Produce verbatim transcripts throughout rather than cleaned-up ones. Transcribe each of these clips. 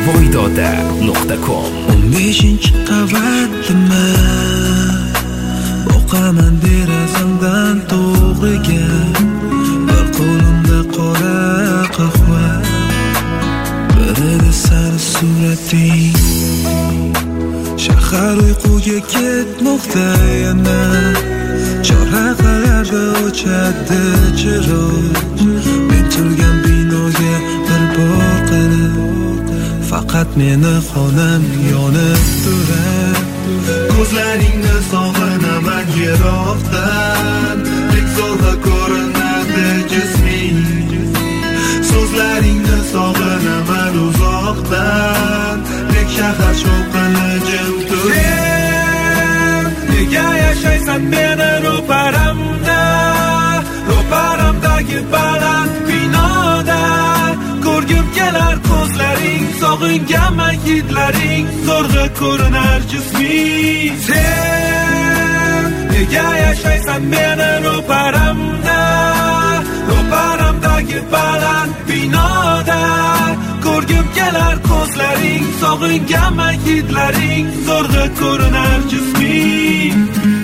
voydoda nuqta com. o'n beshinchi qavatdaman, boqaman derazamdan to'g'riga. Bir qo'limda qora qahva, birida sari surating. Shahar uyquga ketmoqda yana, chorrahalarda o'chadi chiroq. Men turgan binoga bir bor qara, faqat meni xonam yonib turar. Ko'zlaringni sog'inaman yiroqdan, lek zo'rg'a ko'rinadi jisming. So'zlaringni sog'inaman uzoqdan, lek shahar shovqini jim turar. Nega yashaysan meni ro'paramda, ro'paramdagi baland binoda? Ko'rgim kelar ko'zlaring, sog'inganman hidlaring, zo'rg'a ko'rinar jisming. Sen nega yashaysan meni ro'paramda, ro'paramdagi baland binoda? Ko'rgim kelar ko'zlaring, sog'inganman hidlaring, zo'rg'a ko'rinar jisming.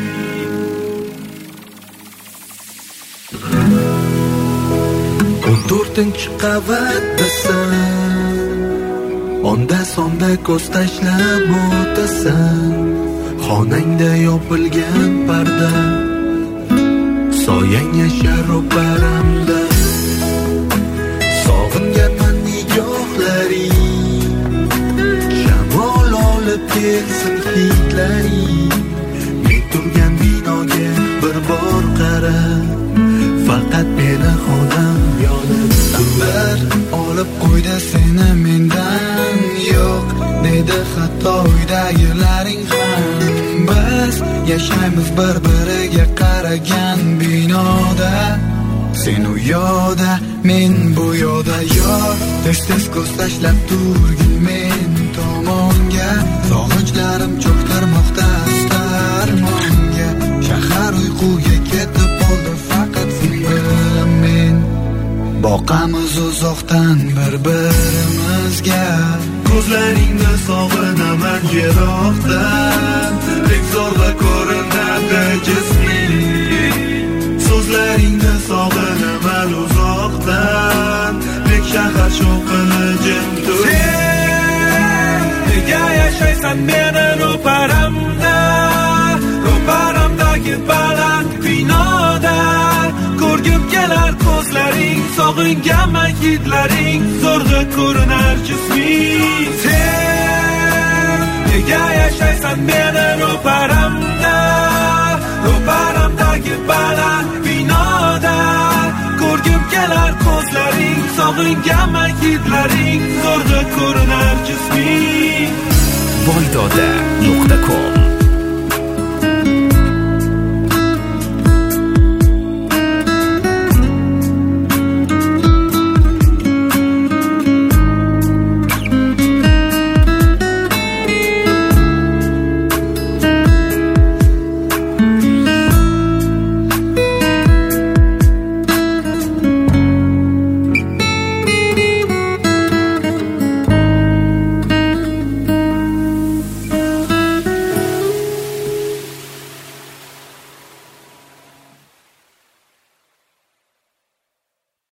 o'n to'rtinchi qavatdasan, onda sonda ko'z tashlab o'tasan. Xonangda yopilgan parda, soyang yashar ro'paramda. Sog'inganman nigohlaring, shamol olib kelsin hidlaring. Men turgan binoga bir bor qara, faqat meni xonam yonib bir olib qo'ydi seni mendan. Yo'q dedi hatto uydagilaring ham. Biz yashaymiz bir-biriga qaragan binoda. Sen u yoqda, men bu yoqda. Yor tez-tez ko'z tashlab turgin men tomonga. Sog'inchlarim cho'ktirmoqda astarmonga. Shahar uyquga ketib qoldi, faqat sen bilan men boqamiz uzoqdan bir-birimizga. Ko'zlaringni sog'inaman yiroqdan, lek zo'rg'a ko'rinadi jisming. So'zlaringni sog'inaman uzoqdan, lek shahar shovqini jim turar. Nega yashaysan meni ro'paramda, ro'paramdagi baland binoda? Ko'rgim kelar ko'zlaring, sog'inganman hidlaring, zo'rg'a ko'rinar jisming. Sen nega yashaysan meni ro'paramda, ro'paramdagi baland binoda? Ko'rgim kelar ko'zlaring, sog'inganman hidlaring, zo'rg'a ko'rinar jisming. voydoda nuqta com.